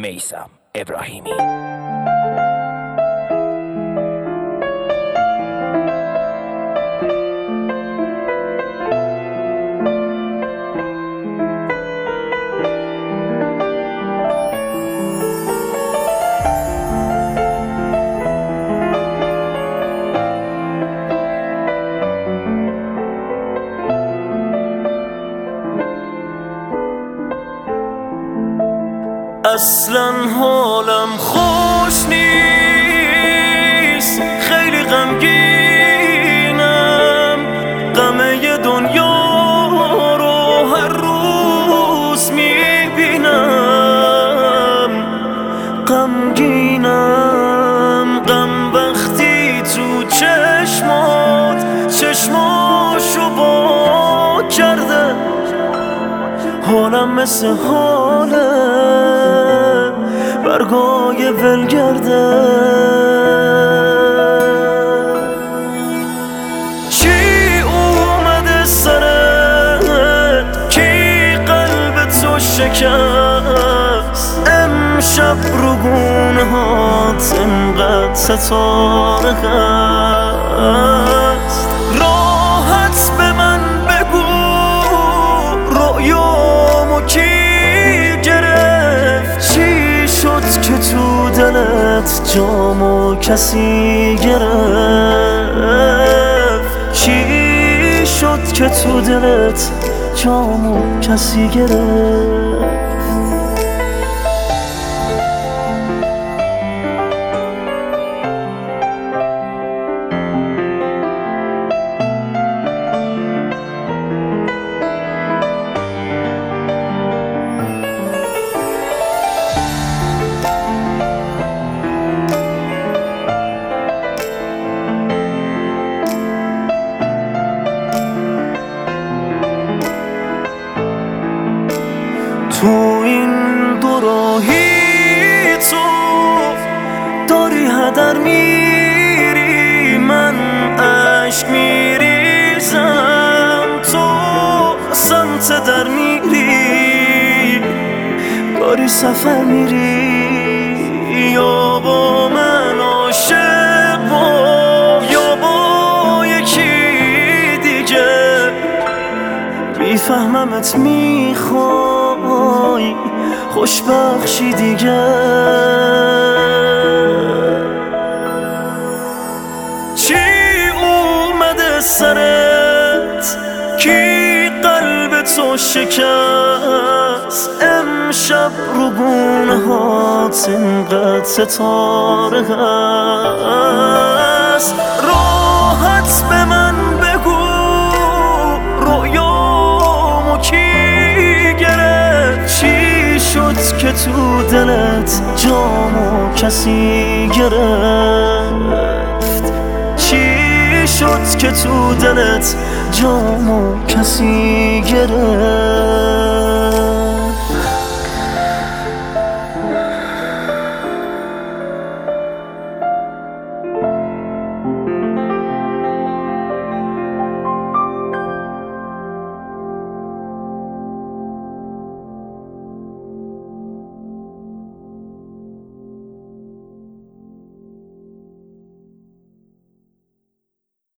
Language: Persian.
میثم ابراهیمی. اصلا حالم خوش نیست، خیلی غمگینم. غمه دنیا رو هر روز میبینم. غمگینم، غم وقتی تو چشماشو با کرده. حالم مثل حاله برگای ولگرده. چی اومده سرت؟ کی قلب تو شکست؟ امشب رو گونه هات انقدر ستاره هست. راحت به من بگو رویامو کی گرفت؟ چی شد که تو دلت جامو کسی گرفت؟ چی شد که تو دلت جامو کسی گرفت؟ تو این دوراهی تو داری هدر میری، من عشق میریزم، تو سمت در میری. داری سفر میری یا با من عاشق یا با یکی دیگه. میفهممت میخوای خوشبخشی دیگه. چی اومده سرت؟ کی قلب تو شکست؟ امشب رو گونه هات اینقدر ستاره هست. راحت به من بگو رویامو کی گرفت؟ چی شد که تو دلت جامو کسی گرفت؟ چی شد که تو دلت جامو کسی گرفت؟